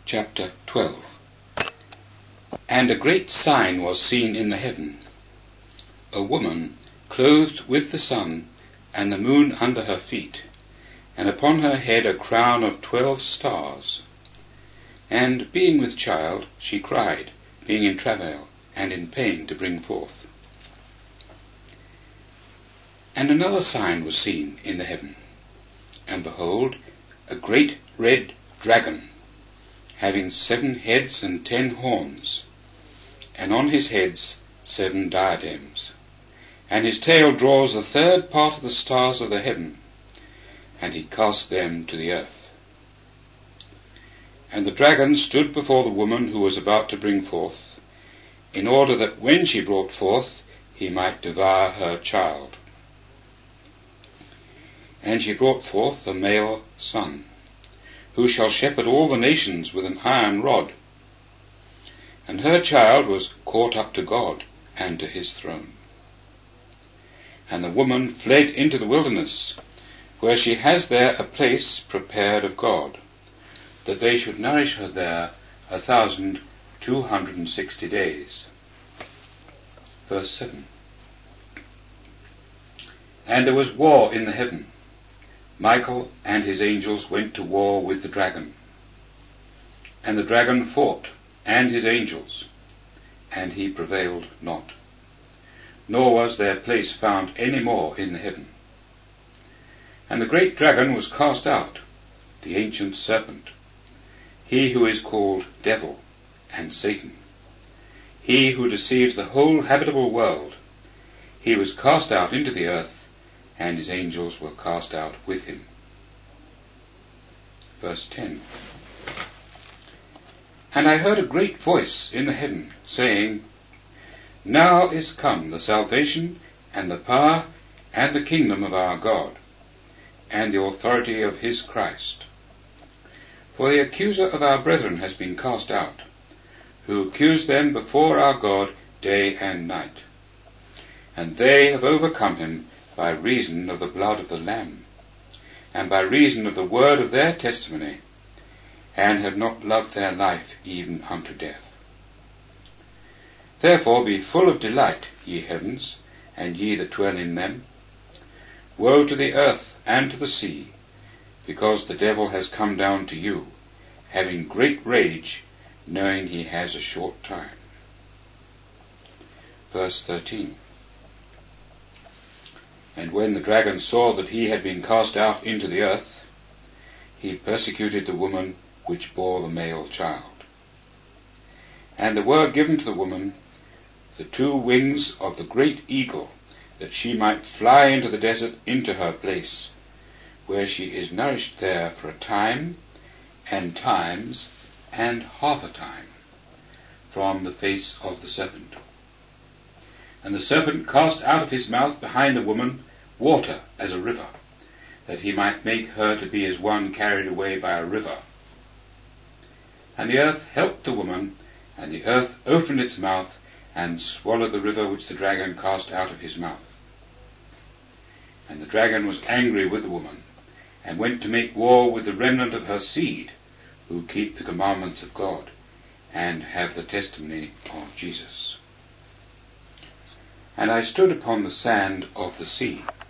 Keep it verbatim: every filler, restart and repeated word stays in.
Chapter twelve. And a great sign was seen in the heaven, a woman clothed with the sun, and the moon under her feet, and upon her head a crown of twelve stars. And being with child, she cried, being in travail and in pain to bring forth. And another sign was seen in the heaven, and behold, a great red dragon, having seven heads and ten horns, and on his heads seven diadems. And his tail draws a third part of the stars of the heaven, and he cast them to the earth. And the dragon stood before the woman who was about to bring forth, in order that when she brought forth, he might devour her child. And she brought forth a male son, who shall shepherd all the nations with an iron rod. And her child was caught up to God and to his throne. And the woman fled into the wilderness, where she has there a place prepared of God, that they should nourish her there a thousand two hundred and sixty days. Verse seven. And there was war in the heaven. Michael and his angels went to war with the dragon. And the dragon fought, and his angels, and he prevailed not. Nor was their place found any more in the heaven. And the great dragon was cast out, the ancient serpent, he who is called Devil and Satan, he who deceives the whole habitable world. He was cast out into the earth, and his angels were cast out with him. Verse ten. And I heard a great voice in the heaven, saying, Now is come the salvation, and the power, and the kingdom of our God, and the authority of his Christ. For the accuser of our brethren has been cast out, who accused them before our God day and night. And they have overcome him by reason of the blood of the Lamb, and by reason of the word of their testimony, and have not loved their life even unto death. Therefore be full of delight, ye heavens, and ye that dwell in them. Woe to the earth and to the sea, because the devil has come down to you, having great rage, knowing he has a short time. Verse thirteen. And when the dragon saw that he had been cast out into the earth, he persecuted the woman which bore the male child. And there were given to the woman the two wings of the great eagle, that she might fly into the desert into her place, where she is nourished there for a time, and times, and half a time, from the face of the serpent. And the serpent cast out of his mouth behind the woman water as a river, that he might make her to be as one carried away by a river. And the earth helped the woman, and the earth opened its mouth, and swallowed the river which the dragon cast out of his mouth. And the dragon was angry with the woman, and went to make war with the remnant of her seed, who keep the commandments of God, and have the testimony of Jesus. And I stood upon the sand of the sea,